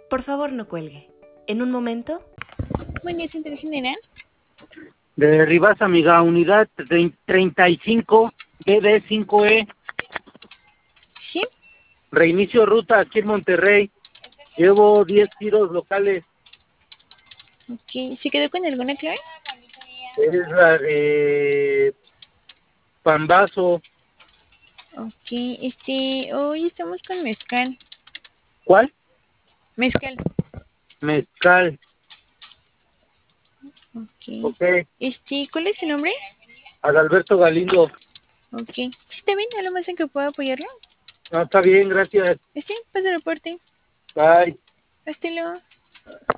Por favor, no cuelgue. En un momento... Buen día, Centro General. De Rivas, amiga, unidad 35 BD5E, Sí. reinicio ruta aquí en Monterrey. Llevo 10 tiros locales. Ok. ¿Se quedó con alguna clave? Es la de Pambazo. Ok. Hoy estamos con mezcal. ¿Cuál? Mezcal. Mezcal. Ok. Ok. ¿Cuál es su nombre? Adalberto Galindo. Ok. Sí, está bien, ¿algo más en que pueda apoyarlo? No, está bien, gracias. Pasa el reporte. Bye. Hasta luego.